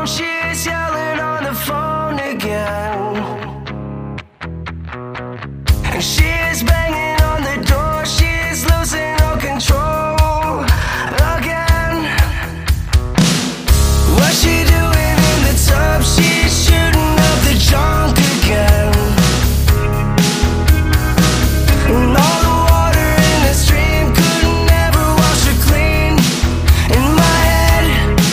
alone, she's yelling on the phone again. And she's banging on the door, she's losing all control again. What's she doing in the tub? She's shooting up the junk again. And all the water in the stream couldn't ever wash her clean in my head.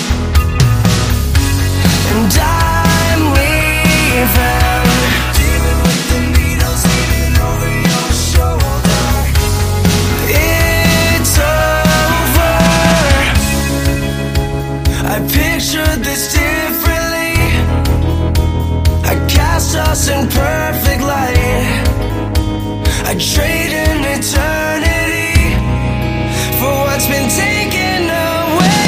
And I'm leaving, dealing with the needles leaning over your shoulder. It's over. I pictured this differently. I cast us in perfect light. I trade an eternity for what's been taken away.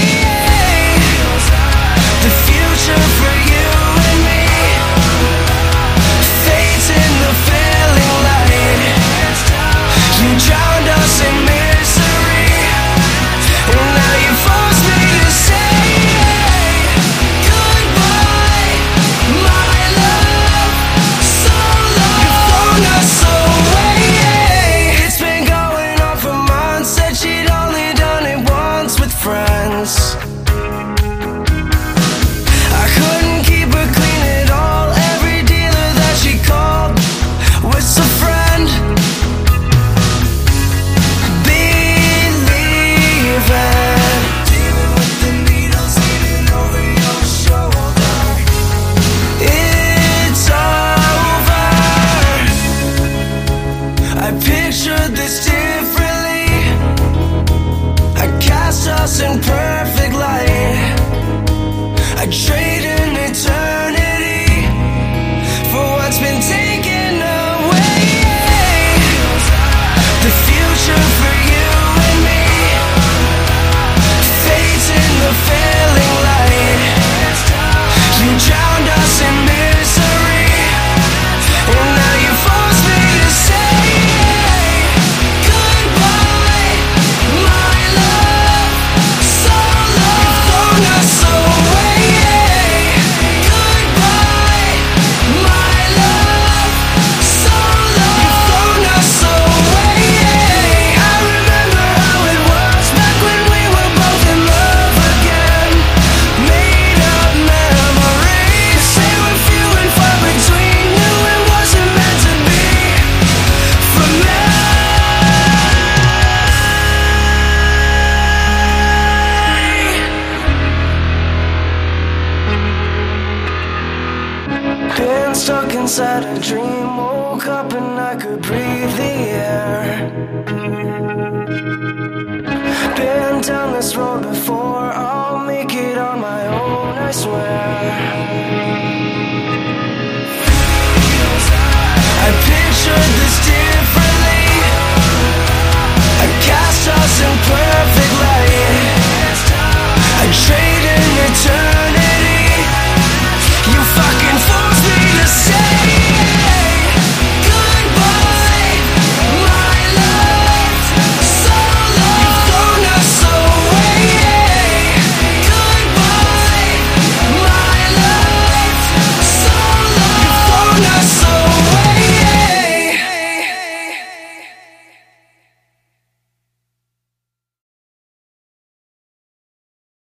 The future for you and me, fate's in the failing light. You drowned us in misery, and now you force me to say goodbye, my love. So long, you've thrown us away. It's been going on for months. Said she'd only done it once with friends. I couldn't keep her clean at all. Every dealer that she called was a friend. Believing, dealing with the needles leaning over your shoulder. It's over. I pictured this differently. I cast us in perfect light. I trade an eternity for what's been taken away. The future for you and me, fate's in the failing light. You drowned us in misery, and now you force me to say goodbye, my love. So long, you've thrown us away. Goodbye, my love. So long, you've thrown us away. I remember how it was back when we were both in love again. Made up memories, they were few and far between. Knew it wasn't meant to be for me. Been stuck inside a dream, woke up and I could breathe the air. Been down this road before, I'll make it on my own, I swear. I pictured this differently. I cast us in perfect light.